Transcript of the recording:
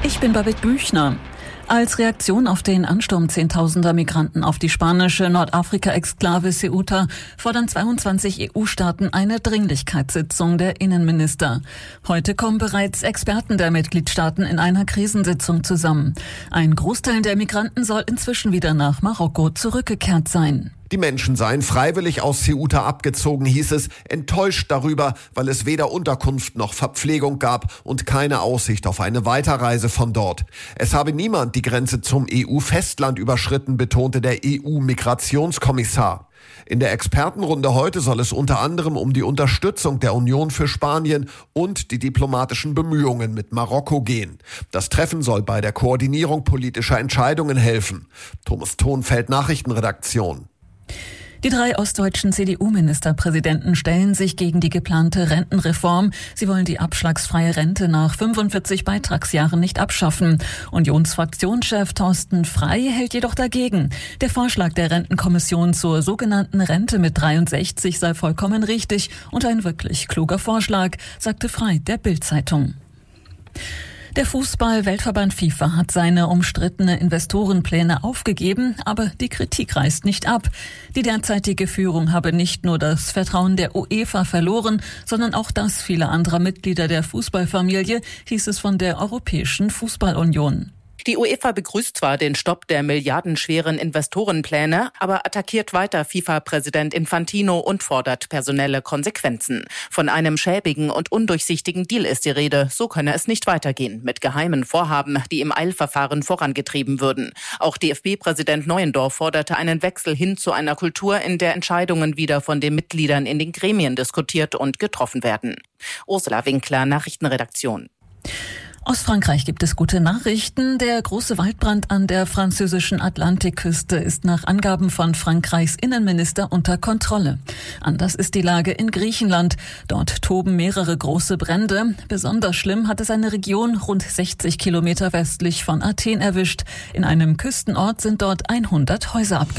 Ich bin Babette Büchner. Als Reaktion auf den Ansturm zehntausender Migranten auf die spanische Nordafrika-Exklave Ceuta fordern 22 EU-Staaten eine Dringlichkeitssitzung der Innenminister. Heute kommen bereits Experten der Mitgliedstaaten in einer Krisensitzung zusammen. Ein Großteil der Migranten soll inzwischen wieder nach Marokko zurückgekehrt sein. Die Menschen seien freiwillig aus Ceuta abgezogen, hieß es, enttäuscht darüber, weil es weder Unterkunft noch Verpflegung gab und keine Aussicht auf eine Weiterreise von dort. Es habe niemand die Grenze zum EU-Festland überschritten, betonte der EU-Migrationskommissar. In der Expertenrunde heute soll es unter anderem um die Unterstützung der Union für Spanien und die diplomatischen Bemühungen mit Marokko gehen. Das Treffen soll bei der Koordinierung politischer Entscheidungen helfen. Thomas Thonfeld, Nachrichtenredaktion. Die 3 ostdeutschen CDU-Ministerpräsidenten stellen sich gegen die geplante Rentenreform. Sie wollen die abschlagsfreie Rente nach 45 Beitragsjahren nicht abschaffen. Unionsfraktionschef Thorsten Frey hält jedoch dagegen. Der Vorschlag der Rentenkommission zur sogenannten Rente mit 63 sei vollkommen richtig und ein wirklich kluger Vorschlag, sagte Frey der Bild-Zeitung. Der Fußball-Weltverband FIFA hat seine umstrittene Investorenpläne aufgegeben, aber die Kritik reißt nicht ab. Die derzeitige Führung habe nicht nur das Vertrauen der UEFA verloren, sondern auch das vieler anderer Mitglieder der Fußballfamilie, hieß es von der Europäischen Fußballunion. Die UEFA begrüßt zwar den Stopp der milliardenschweren Investorenpläne, aber attackiert weiter FIFA-Präsident Infantino und fordert personelle Konsequenzen. Von einem schäbigen und undurchsichtigen Deal ist die Rede. So könne es nicht weitergehen, mit geheimen Vorhaben, die im Eilverfahren vorangetrieben würden. Auch DFB-Präsident Neuendorf forderte einen Wechsel hin zu einer Kultur, in der Entscheidungen wieder von den Mitgliedern in den Gremien diskutiert und getroffen werden. Ursula Winkler, Nachrichtenredaktion. Aus Frankreich gibt es gute Nachrichten. Der große Waldbrand an der französischen Atlantikküste ist nach Angaben von Frankreichs Innenminister unter Kontrolle. Anders ist die Lage in Griechenland. Dort toben mehrere große Brände. Besonders schlimm hat es eine Region rund 60 Kilometer westlich von Athen erwischt. In einem Küstenort sind dort 100 Häuser abgebrannt.